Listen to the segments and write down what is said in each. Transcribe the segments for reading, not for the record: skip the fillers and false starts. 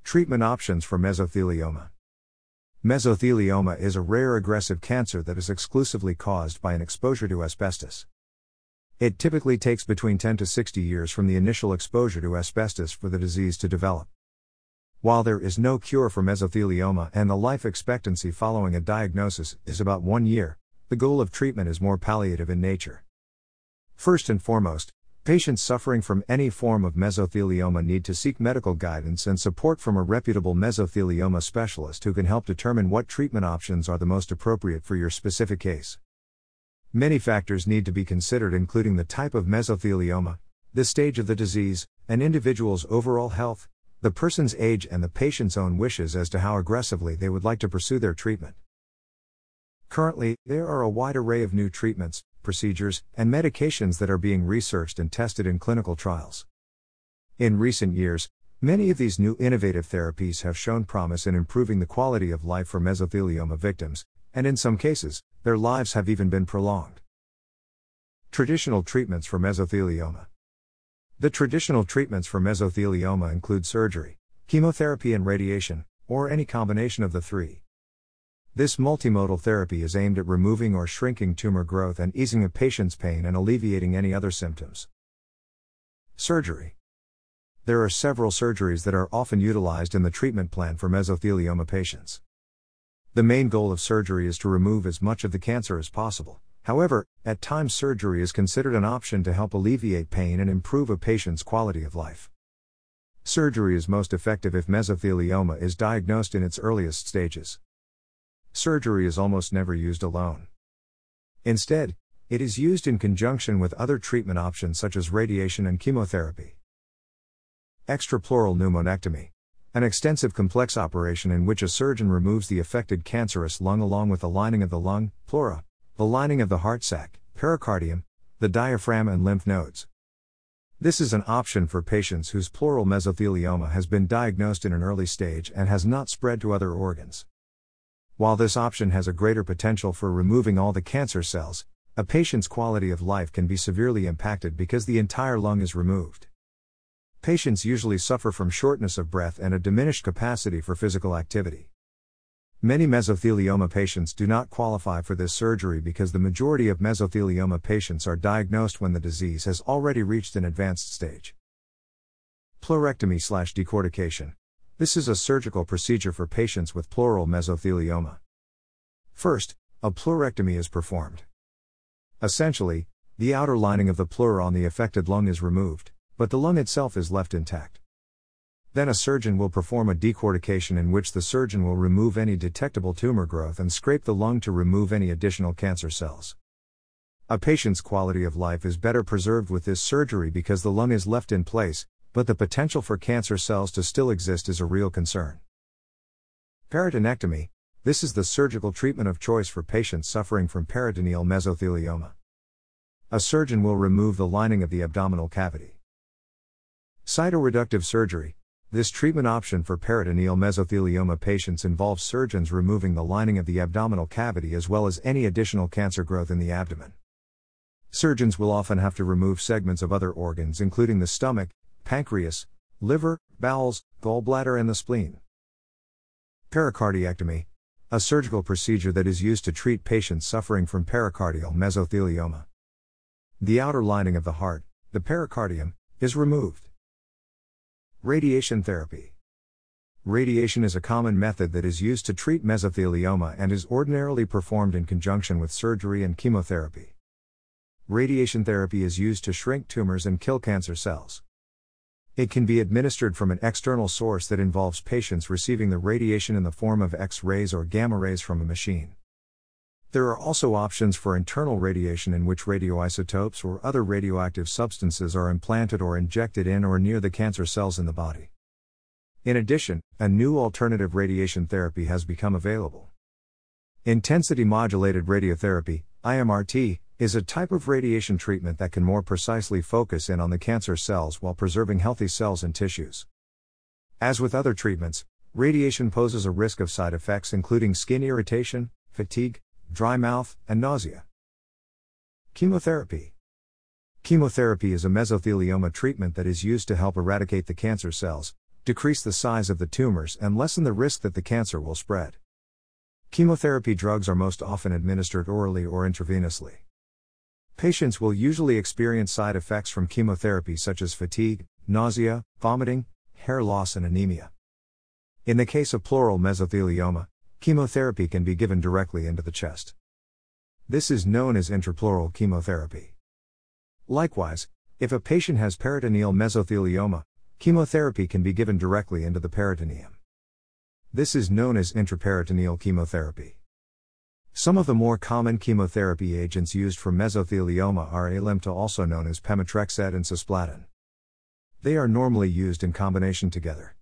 Treatment options for mesothelioma. Mesothelioma is a rare aggressive cancer that is exclusively caused by an exposure to asbestos. It typically takes between 10 to 60 years from the initial exposure to asbestos for the disease to develop. While there is no cure for mesothelioma and the life expectancy following a diagnosis is about 1 year, the goal of treatment is more palliative in nature. First and foremost, patients suffering from any form of mesothelioma need to seek medical guidance and support from a reputable mesothelioma specialist who can help determine what treatment options are the most appropriate for your specific case. Many factors need to be considered, including the type of mesothelioma, the stage of the disease, an individual's overall health, the person's age, and the patient's own wishes as to how aggressively they would like to pursue their treatment. Currently, there are a wide array of new treatments, procedures, and medications that are being researched and tested in clinical trials. In recent years, many of these new innovative therapies have shown promise in improving the quality of life for mesothelioma victims, and in some cases, their lives have even been prolonged. Traditional treatments for mesothelioma. The traditional treatments for mesothelioma include surgery, chemotherapy, and radiation, or any combination of the three. This multimodal therapy is aimed at removing or shrinking tumor growth and easing a patient's pain and alleviating any other symptoms. Surgery. There are several surgeries that are often utilized in the treatment plan for mesothelioma patients. The main goal of surgery is to remove as much of the cancer as possible. However, at times surgery is considered an option to help alleviate pain and improve a patient's quality of life. Surgery is most effective if mesothelioma is diagnosed in its earliest stages. Surgery is almost never used alone. Instead, it is used in conjunction with other treatment options such as radiation and chemotherapy. Extrapleural pneumonectomy. An extensive complex operation in which a surgeon removes the affected cancerous lung along with the lining of the lung, pleura, the lining of the heart sac, pericardium, the diaphragm, and lymph nodes. This is an option for patients whose pleural mesothelioma has been diagnosed in an early stage and has not spread to other organs. While this option has a greater potential for removing all the cancer cells, a patient's quality of life can be severely impacted because the entire lung is removed. Patients usually suffer from shortness of breath and a diminished capacity for physical activity. Many mesothelioma patients do not qualify for this surgery because the majority of mesothelioma patients are diagnosed when the disease has already reached an advanced stage. Pleurectomy/decortication. This is a surgical procedure for patients with pleural mesothelioma. First, a pleurectomy is performed. Essentially, the outer lining of the pleura on the affected lung is removed, but the lung itself is left intact. Then a surgeon will perform a decortication in which the surgeon will remove any detectable tumor growth and scrape the lung to remove any additional cancer cells. A patient's quality of life is better preserved with this surgery because the lung is left in place, but the potential for cancer cells to still exist is a real concern. Peritonectomy. This is the surgical treatment of choice for patients suffering from peritoneal mesothelioma. A surgeon will remove the lining of the abdominal cavity. Cytoreductive surgery. This treatment option for peritoneal mesothelioma patients involves surgeons removing the lining of the abdominal cavity as well as any additional cancer growth in the abdomen. Surgeons will often have to remove segments of other organs including the stomach, pancreas, liver, bowels, gallbladder, and the spleen. Pericardiectomy. A surgical procedure that is used to treat patients suffering from pericardial mesothelioma. The outer lining of the heart, the pericardium, is removed. Radiation therapy. Radiation is a common method that is used to treat mesothelioma and is ordinarily performed in conjunction with surgery and chemotherapy. Radiation therapy is used to shrink tumors and kill cancer cells. It can be administered from an external source that involves patients receiving the radiation in the form of X-rays or gamma rays from a machine. There are also options for internal radiation in which radioisotopes or other radioactive substances are implanted or injected in or near the cancer cells in the body. In addition, a new alternative radiation therapy has become available. Intensity modulated radiotherapy, IMRT, is a type of radiation treatment that can more precisely focus in on the cancer cells while preserving healthy cells and tissues. As with other treatments, radiation poses a risk of side effects including skin irritation, fatigue, dry mouth, and nausea. Chemotherapy. Chemotherapy is a mesothelioma treatment that is used to help eradicate the cancer cells, decrease the size of the tumors, and lessen the risk that the cancer will spread. Chemotherapy drugs are most often administered orally or intravenously. Patients will usually experience side effects from chemotherapy such as fatigue, nausea, vomiting, hair loss, and anemia. In the case of pleural mesothelioma, chemotherapy can be given directly into the chest. This is known as intrapleural chemotherapy. Likewise, if a patient has peritoneal mesothelioma, chemotherapy can be given directly into the peritoneum. This is known as intraperitoneal chemotherapy. Some of the more common chemotherapy agents used for mesothelioma are Alimta, also known as pemetrexed, and cisplatin. They are normally used in combination together.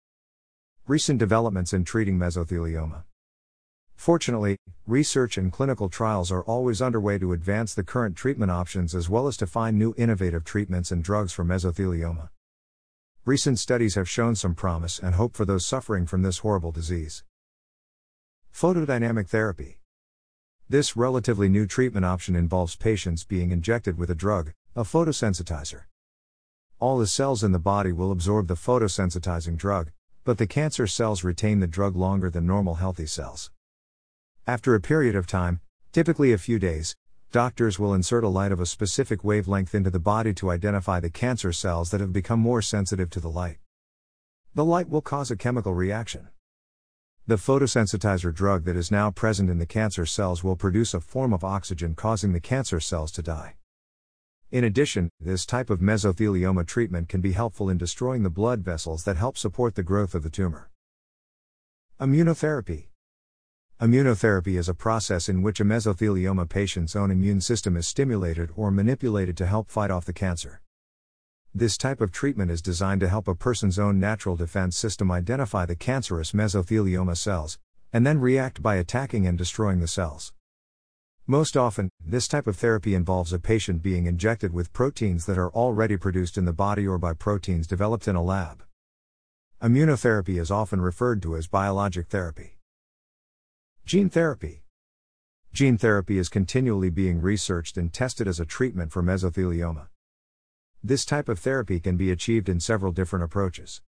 Recent developments in treating mesothelioma. Fortunately, research and clinical trials are always underway to advance the current treatment options as well as to find new innovative treatments and drugs for mesothelioma. Recent studies have shown some promise and hope for those suffering from this horrible disease. Photodynamic therapy. This relatively new treatment option involves patients being injected with a drug, a photosensitizer. All the cells in the body will absorb the photosensitizing drug, but the cancer cells retain the drug longer than normal healthy cells. After a period of time, typically a few days, doctors will insert a light of a specific wavelength into the body to identify the cancer cells that have become more sensitive to the light. The light will cause a chemical reaction. The photosensitizer drug that is now present in the cancer cells will produce a form of oxygen, causing the cancer cells to die. In addition, this type of mesothelioma treatment can be helpful in destroying the blood vessels that help support the growth of the tumor. Immunotherapy. Immunotherapy is a process in which a mesothelioma patient's own immune system is stimulated or manipulated to help fight off the cancer. This type of treatment is designed to help a person's own natural defense system identify the cancerous mesothelioma cells, and then react by attacking and destroying the cells. Most often, this type of therapy involves a patient being injected with proteins that are already produced in the body or by proteins developed in a lab. Immunotherapy is often referred to as biologic therapy. Gene therapy. Gene therapy is continually being researched and tested as a treatment for mesothelioma. This type of therapy can be achieved in several different approaches.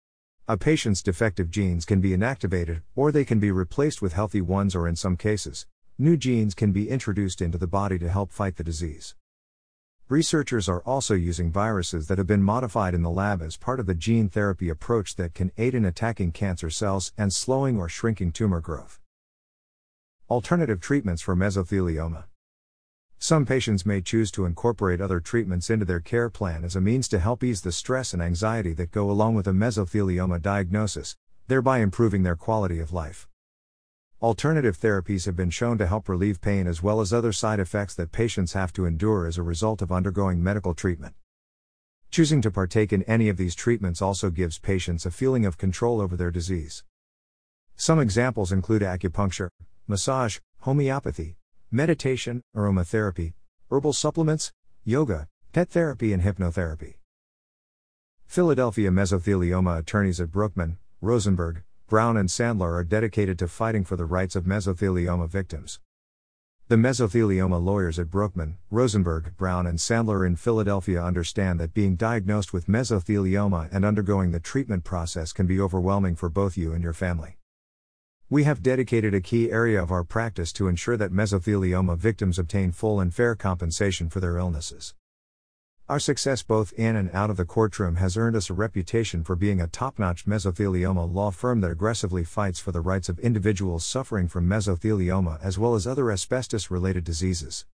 A patient's defective genes can be inactivated, or they can be replaced with healthy ones, or in some cases, new genes can be introduced into the body to help fight the disease. Researchers are also using viruses that have been modified in the lab as part of the gene therapy approach that can aid in attacking cancer cells and slowing or shrinking tumor growth. Alternative treatments for mesothelioma. Some patients may choose to incorporate other treatments into their care plan as a means to help ease the stress and anxiety that go along with a mesothelioma diagnosis, thereby improving their quality of life. Alternative therapies have been shown to help relieve pain as well as other side effects that patients have to endure as a result of undergoing medical treatment. Choosing to partake in any of these treatments also gives patients a feeling of control over their disease. Some examples include acupuncture, massage, homeopathy, meditation, aromatherapy, herbal supplements, yoga, pet therapy, and hypnotherapy. Philadelphia mesothelioma attorneys at Brookman, Rosenberg, Brown and Sandler are dedicated to fighting for the rights of mesothelioma victims. The mesothelioma lawyers at Brookman, Rosenberg, Brown and Sandler in Philadelphia understand that being diagnosed with mesothelioma and undergoing the treatment process can be overwhelming for both you and your family. We have dedicated a key area of our practice to ensure that mesothelioma victims obtain full and fair compensation for their illnesses. Our success both in and out of the courtroom has earned us a reputation for being a top-notch mesothelioma law firm that aggressively fights for the rights of individuals suffering from mesothelioma as well as other asbestos-related diseases.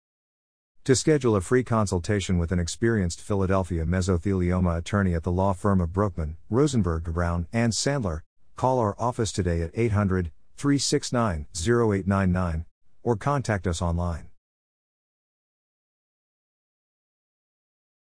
To schedule a free consultation with an experienced Philadelphia mesothelioma attorney at the law firm of Brookman, Rosenberg, Brown and Sandler, call our office today at 800-369-0899 or contact us online.